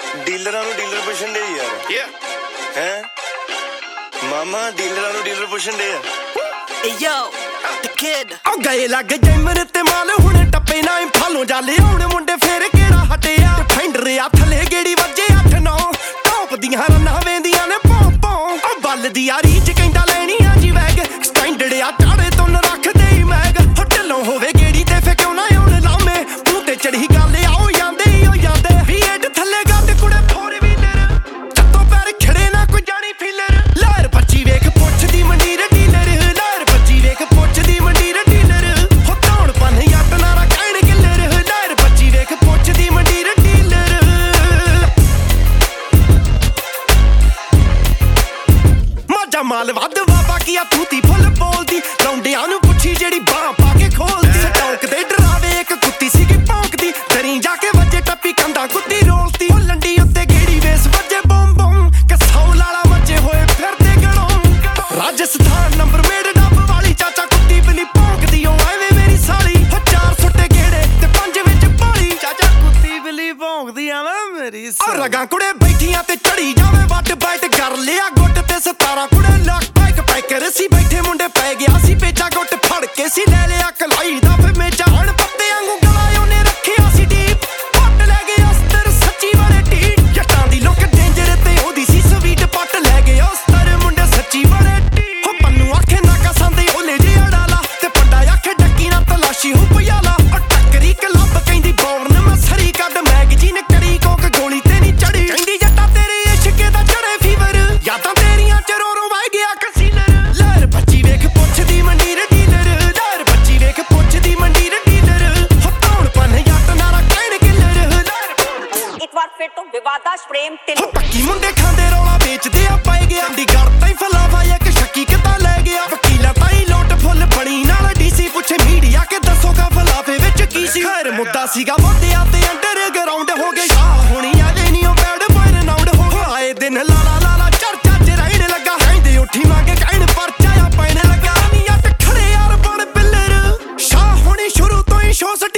ਡੀਲਰਾਂ ਨੂੰ ਡੀਲਰ ਪੁੱਛਣ ਦੇ ਯਾਰ ਹੈ ਮਾਮਾ ਡੀਲਰਾਂ ਨੂੰ ਡੀਲਰ ਪੁੱਛਣ ਦੇ ਆ Hey yo, the kid ਆ ਗਏ ਲੱਗ ਜੈਮਰ ਤੇ ਮਾਲ ਹੁਣ ਟੱਪੇ ਨਾ ਇੰਫਾਲੋਂ ਜਾਲੇ ਹੁਣ ਮੁੰਡੇ ਫੇਰ ਕਿਹੜਾ ਹਟਿਆ ਫੈਂਡਰ ਆ ਥੱਲੇ ਗੇੜੀ ਵੱਜੇ 8-9 ਟੌਪ ਦੀਆਂ ਰੰਨਾਂ ਵੇਂਦੀਆਂ ਨੇ ਪੌਂ ਪੌਂ ਆ ਬੱਲ ਦੀ ਆ ਰੀਚ ਕਹਿੰਦਾ ਲੈਣੀ ਆ ਜੀ ਵੈਗ ਸਟੈਂਡਰਡ ਆ ਚਾੜੇ ਤੋਂ ਨ ਰੱਖਦੇ ਹੀ ਮੈਗ ਢਿੱਲੋਂ ਹੋਵੇ ਗੇੜੀ ਤੇ ਫੇ ਕਿਉਂ ਨਾ ਆਉਣ ਲਾਮੇ ਮੂੰਹ ਤੇ ਚੜ੍ਹੀ ਗੱਲ ਆਓ ਜਾਂਦੇ ਹੀ ਹੋ ਜਾਂਦੇ V8 ਥੱਲੇ ਗੱਡ ਕੁੜੇ 4 ਵੀਲਰ ਚੱਤੋਂ ਪੈਰ ਖੜੇ ਨਾ ਕੋਈ ਜਾਣੀ ਫੀਲਰ ਲਹਿਰ 25 ਵੇਖ ਪੁੱਛਦੀ ਮੰਡੀਰ ਡੀਲਰ ਲਹਿਰ 25 ਵੇਖ ਪੁੱਛਦੀ ਮੰਡੀਰ ਡੀਲਰ ਹੋ ਧੌਣ ਪੰਨ ਯੱਟ ਨਾਰਾ ਕਹਿਣ ਕਿੱਲਰ ਲਹਿਰ 25 ਵੇਖ ਪੁੱਛਦੀ ਮੰਡੀਰ ਡੀਲਰ ਮਾਝਾ ਮਾਲ ਵੱਧ ਵਾ ਬਾਕੀਆ ਤੂਤੀ ਫੁੱਲ ਬੋਲਦੀ ਲੌਂਡਿਆਂ ਨੂੰ ਪੁੱਛੀ ਜਿਹੜੀ ਬਾਹ ਪਾ ਕੇ ਖੋਲਦੀ ਸਟੌਕ ਦੇ ਡਰਾਵੇ ਇੱਕ ਕੁੱਤੀ ਸੀਗੀ ਭੌਂਕਦੀ ਦਰੀ ਜਾ ਕੇ ਵੱਜੇ ਟੱਪੀ ਕੰਧਾਂ ਕੁੱਤੀ ਰੋਲਦੀ ਉਹ ਲੰਡੀ ਉੱਤੇ ਗੇੜੀ ਵੇਸ ਵੱਜੇ ਬੂਮ ਬੂਮ ਕਸੌ ਲਾਲਾ ਮੱਚੇ ਹੋਏ ਫਿਰਦੇ ਗਣੋਂ ਰਾਜਸਥਾਨ ਨੰਬਰ ਮੇਡ ਡੱਬ ਵਾਲੀ ਚਾਚਾ ਕੁੱਤੀ ਬਲੀ ਭੌਂਕਦੀ ਉਹ ਐਵੇਂ ਮੇਰੀ ਸਾਲੀ ਹੋ 4 ਸੁੱਟੇ ਗੇੜੇ ਤੇ 5 ਵਿੱਚ ਪਾਲੀ ਚਾਚਾ ਕੁੱਤੀ ਬਲੀ ਭੌਂਕਦੀ ਆਵੇਂ ਮੇਰੀ ਸਾਲੀ ਰਗਾਂ ਕੁੜੇ ਬੈਠੀਆਂ ਤੇ ਚੜੀ ਜਾਵੇ ਵੱਟ ਬੈਠ ਕਰ ਲਿਆ ਗੁੱਟ ਤੇ 17 ਕੁੜੇ ਲੱਕ ਪੈਕ ਪੈਕਰ ਸੀ ਬੈਠੇ ਮੁੰਡੇ ਪੈ ਗਿਆ ਸੀ ਪੇਚਾ ਗੁੱਟ ਫੜ ਕੇ ਸੀ ਲੈ ਲਿਆ ਕਲਾਈ ਦਾ ਫੇ ਮੇਚਾ ਹਣ ਪੱਤੇ ਵਾਂਗੂ ਗਲਾ ਉਹਨੇ ਰੱਖਿਆ ਸੀ ਡੀਪ ਪੱਟ ਲੈ ਗਏ ਅਸਤਰ ਸੱਚੀ ਵਾਲੇ ਢੀਠ ਜੱਟਾਂ ਦੀ ਲੋਕ ਡੇਂਜਰ ਤੇ ਉਹਦੀ ਸੀ ਸਵੀਟ ਪੱਟ ਲੈ ਗਏ ਅਸਤਰ ਮੁੰਡੇ ਸੱਚੀ ਵਾਲੇ ਢੀਠ ਹੋ ਪੰਨੂ ਆਖੇ ਨਾ ਕਸਾਂਦੇ ਉਹਲੇ ਜੇ ਅੜਾਲਾ ਤੇ ਪੰਡਾ ਆਖੇ ਡੱਕੀ ਨਾ ਤਲਾਸ਼ੀ ਹੋ ਪਿਆਲਾ ਉਹ ਟੱਕਰੀ ਕਲੱਬ ਕਹਿੰਦੀ ਬੌਰਨ ਮੈਂ ਸਰੀ ਕੱਢ ਮੈਗਜ਼ੀਨ ਕਰੀ ਕੋਕ ਗੋਲੀ ਤੇ ਨਹੀਂ ਚੜੀ ਕਹਿੰਦੀ ਜੱਟਾ ਤੇਰੇ ਇਸ਼ਕੇ ਦਾ ਚੜੇ ਫੀਵਰ ਯਾਦਾਂ ਤੇਰੀਆਂ ਚ ਰੋ ਰੋ ਵਹਿ ਗਿਆ ਕਸੀਲਰ ਲਹਿਰ 25 ਵੇਖ ਪੁੱਛਦੀ ਮੰਡੀਰ ਡੀਲਰ ਲਹਿਰ 25 ਵੇਖ ਪੁੱਛਦੀ ਮੰਡੀਰ ਡੀਲਰ ਹੋ ਧੌਣ ਪੰਨ ਯੱਟ ਨਾਰਾ ਕਹਿਣ ਕਿੱਲਰ ਇੱਕ ਵਾਰ ਫਿਰ ਤੋਂ ਵਿਵਾਦਾਸ ਪ੍ਰੇਮ ਹੋ ਪੱਕੀ ਮੁੰਡੇ ਖਾਂਦੇ ਰੌਲਾ ਵੇਚਦੇ ਆ ਪਾਏ ਗਿਆ ਚੰਡੀਗੜ੍ਹ ਤਾਈਂ ਫਲਾਵਾ ਇੱਕ ਸ਼ੱਕੀ ਕਿੱਦਾਂ ਲੈ ਗਿਆ ਵਕੀਲਾਂ ਤਾਈਂ ਲੋਟ ਫੁੱਲ ਬਣੀ ਨਾਲ ਡੀਸੀ ਪੁੱਛੇ ਮੀਡੀਆ ਕਿ ਦੱਸੋ ਫਲਾਫੇ ਵਿੱਚ ਕੀ ਸੀ ਖੈਰ ਮੁੱਦਾ ਸੀਗਾ ਮੋਢਿਆਂ ਤੇ ਅੰਡਰਗਰਾਉਂਡ ਹੋ ਗਏ ਸ਼ਾਹ ਹੋਣੀ ਆਵੇ ਨਹੀਂ ਉਹ ਬੈਡ ਬॉय ਰਨਾਉਂਡ ਹੋ ਗਏ ਆਏ ਦਿਨ ਲਾਲਾ ਲਾਲਾ ਚਰਚਾ ਚ ਰਹਿਣ ਲੱਗਾ ਕਹਿੰਦੇ ਉੱਠੀ ਮੰਗੇ ਕਹਿਣ ਪਰਚਾ ਆ ਪੈਣ ਲੱਗਾ ਨੀ ਅੱਟ ਖੜੇ ਯਾਰ ਬਣ ਬਿੱਲਰ ਸ਼ਾਹ ਹੋਣੀ ਸ਼ੁਰੂ ਤੋਂ ਹੀ ਸ਼ੋਅ